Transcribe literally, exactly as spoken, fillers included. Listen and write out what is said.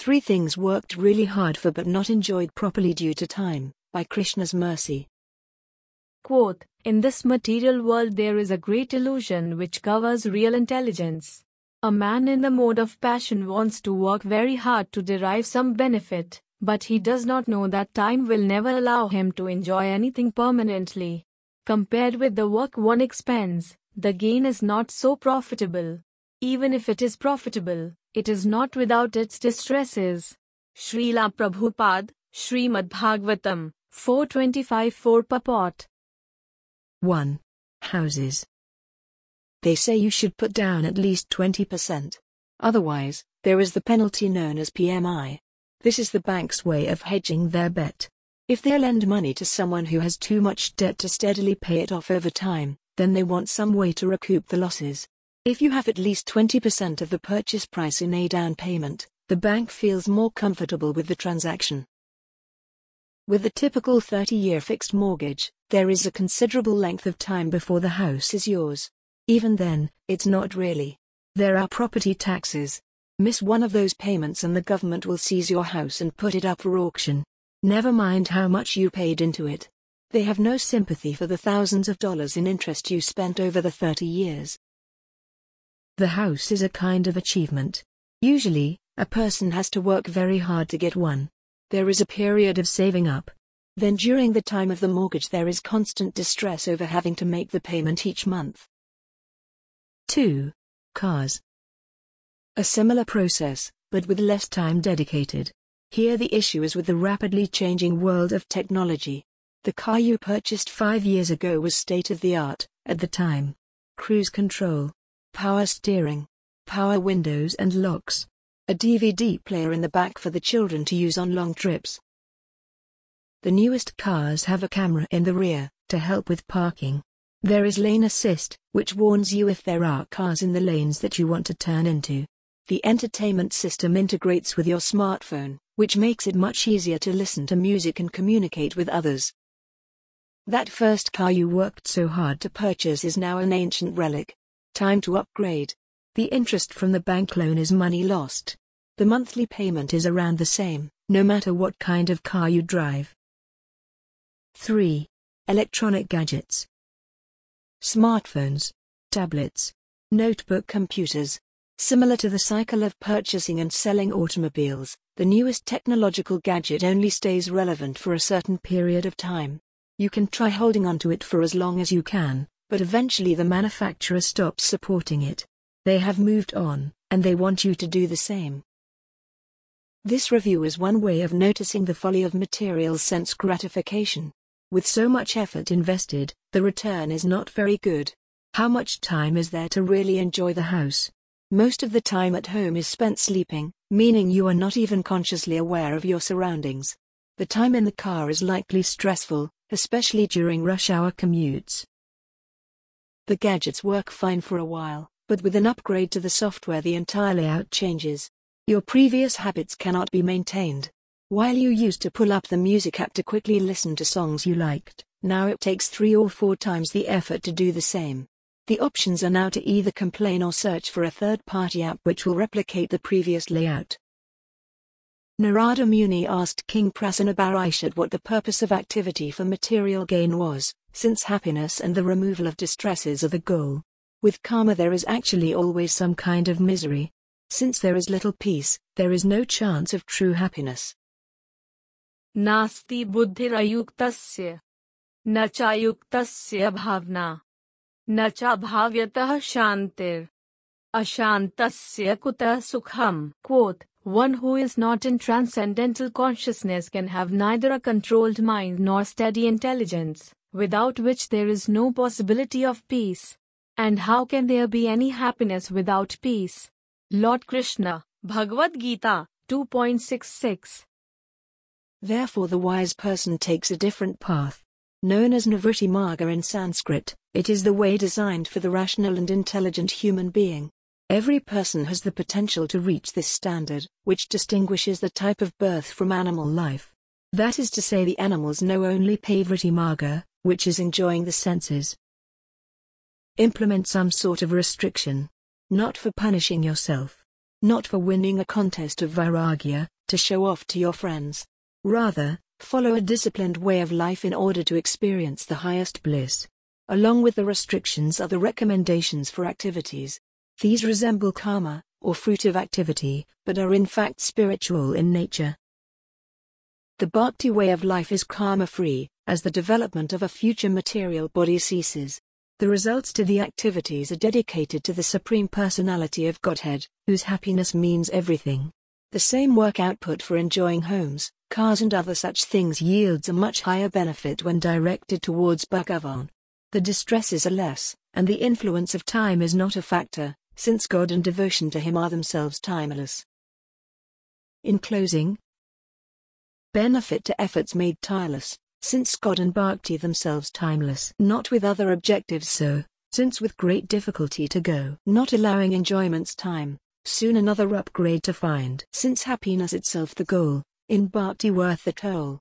Three Things Worked Really Hard For But Not Enjoyed Properly Due to Time, by Krishna's Mercy. Quote, in this material world there is a great illusion which covers real intelligence. A man in the mode of passion wants to work very hard to derive some benefit, but he does not know that time will never allow him to enjoy anything permanently. Compared with the work one expends, the gain is not so profitable. Even if it is profitable, it is not without its distresses. Srila Prabhupada, Srimad Bhagavatam, four twenty-five four Purport. one. Houses. They say you should put down at least twenty percent. Otherwise, there is the penalty known as P M I. This is the bank's way of hedging their bet. If they lend money to someone who has too much debt to steadily pay it off over time, then they want some way to recoup the losses. If you have at least twenty percent of the purchase price in a down payment, the bank feels more comfortable with the transaction. With the typical thirty-year fixed mortgage, there is a considerable length of time before the house is yours. Even then, it's not really. There are property taxes. Miss one of those payments and the government will seize your house and put it up for auction. Never mind how much you paid into it. They have no sympathy for the thousands of dollars in interest you spent over the thirty years. The house is a kind of achievement. Usually, a person has to work very hard to get one. There is a period of saving up. Then during the time of the mortgage there is constant distress over having to make the payment each month. two. Cars. A similar process, but with less time dedicated. Here the issue is with the rapidly changing world of technology. The car you purchased five years ago was state-of-the-art, at the time. Cruise control, power steering, power windows and locks, a D V D player in the back for the children to use on long trips. The newest cars have a camera in the rear, to help with parking. There is lane assist, which warns you if there are cars in the lanes that you want to turn into. The entertainment system integrates with your smartphone, which makes it much easier to listen to music and communicate with others. That first car you worked so hard to purchase is now an ancient relic. Time to upgrade. The interest from the bank loan is money lost. The monthly payment is around the same, no matter what kind of car you drive. three. Electronic gadgets. Smartphones, tablets, notebook computers. Similar to the cycle of purchasing and selling automobiles, the newest technological gadget only stays relevant for a certain period of time. You can try holding onto it for as long as you can, but eventually the manufacturer stops supporting it. They have moved on, and they want you to do the same. This review is one way of noticing the folly of material sense gratification. With so much effort invested, the return is not very good. How much time is there to really enjoy the house? Most of the time at home is spent sleeping, meaning you are not even consciously aware of your surroundings. The time in the car is likely stressful, especially during rush hour commutes. The gadgets work fine for a while, but with an upgrade to the software the entire layout changes. Your previous habits cannot be maintained. While you used to pull up the music app to quickly listen to songs you liked, now it takes three or four times the effort to do the same. The options are now to either complain or search for a third-party app which will replicate the previous layout. Narada Muni asked King Prasannaparishad what the purpose of activity for material gain was, since happiness and the removal of distresses are the goal. With karma there is actually always some kind of misery. Since there is little peace, there is no chance of true happiness. Nasti buddhirayuktasya, na chayuktasya bhavna, na cha bhavyatah shantir, ashantasya kutah sukham. Quote, one who is not in transcendental consciousness can have neither a controlled mind nor steady intelligence, without which there is no possibility of peace. And how can there be any happiness without peace? Lord Krishna, Bhagavad Gita, two point six six. Therefore the wise person takes a different path. Known as Nivritti Marga in Sanskrit, it is the way designed for the rational and intelligent human being. Every person has the potential to reach this standard, which distinguishes the type of birth from animal life. That is to say, the animals know only Pavritti Marga, which is enjoying the senses. Implement some sort of restriction. Not for punishing yourself. Not for winning a contest of vairagya, to show off to your friends. Rather, follow a disciplined way of life in order to experience the highest bliss. Along with the restrictions are the recommendations for activities. These resemble karma, or fruit of activity, but are in fact spiritual in nature. The Bhakti way of life is karma-free, as the development of a future material body ceases. The results to the activities are dedicated to the Supreme Personality of Godhead, whose happiness means everything. The same work output for enjoying homes, cars and other such things yields a much higher benefit when directed towards Bhagavan. The distresses are less, and the influence of time is not a factor, since God and devotion to Him are themselves timeless. In closing, benefit to efforts made tireless, since God and Bhakti themselves timeless. Not with other objectives so, since with great difficulty to go. Not allowing enjoyment's time, soon another upgrade to find. Since happiness itself the goal, in Bhakti worth the toll.